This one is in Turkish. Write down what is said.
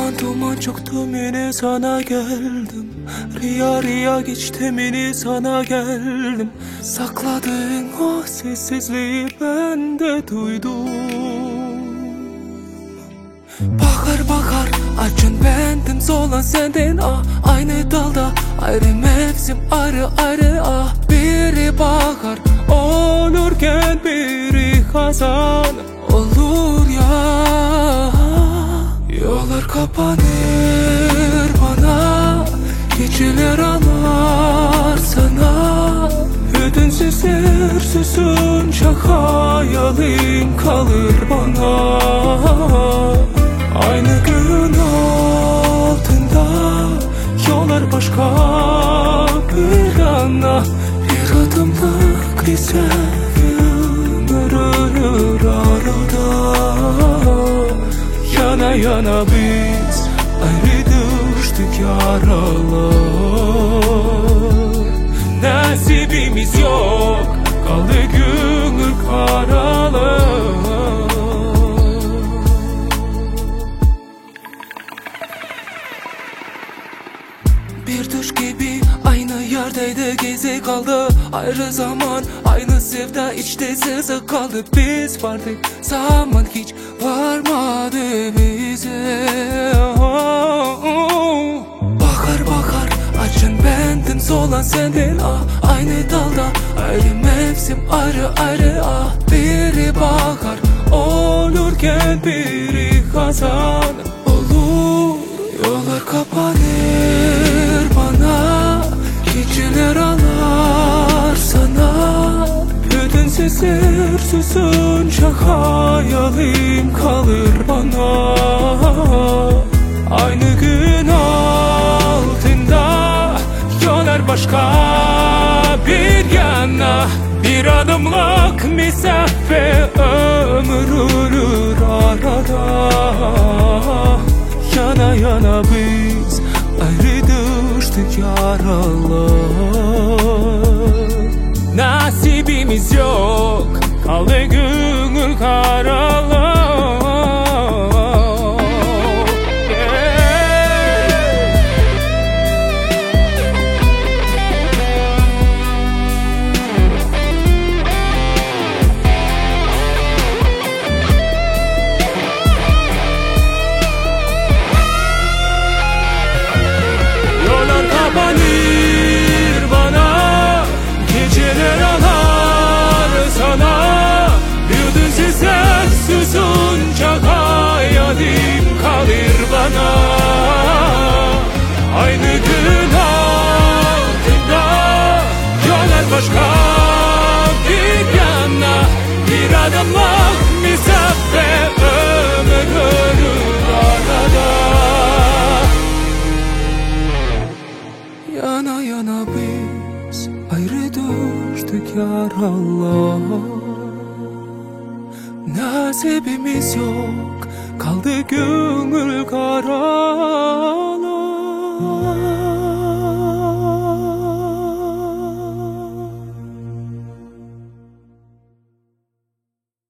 Duman duman çıktım yine sana geldim. Rüya rüya geçtim yine sana geldim. Sakladığın o sessizliği ben de duydum. Bakar bakar açın bendim, solan senden ah. Aynı dalda ayrı mevsim, ayrı ayrı ah. Biri bakar olurken biri hazan olur ya. Yollar kapanır bana, geceler ağlar sana. Ödünsüz süsünce hayalim kalır bana. Aynı gün altında yollar başka bir yana. Bir adımlık bir sevgim örülür arada. Yana yana biz ayrı düştük yaralar. Nasibimiz yok, kaldı gönül karalar. Bir düş gibi aynı yerdeydi, gezi kaldı. Ayrı zaman, aynı sevda, içte sızı kaldı. Biz vardık, zaman hiç varmadı bize. Bakar bakar açın bendim, solan senden ah. Aynı dalda ayrı mevsim, ayrı ayrı ah. Biri bakar olurken biri hazan olur. Yollar kapanır bana, geceler ağlar sana. Ödünsüz süsünce hayalim kalır bana. Aynı gün altında yollar başka bir yana. Bir adımlık mesafe, ömür ölür arada. Yana yana biz ayrı düştük yaralar. Nasibimiz yok, kaldı gönül karalar. Kapanır bana, geceler ağlar sana. Ödünsüz susunca hayalim kalır bana. Aynı gün altında yollar başka bir yana. Bir adımlık mesafe, ömür ölür arada. Yana yana biz ayrı düştük yaralar. Nasibimiz yok, kaldı gönül karalar.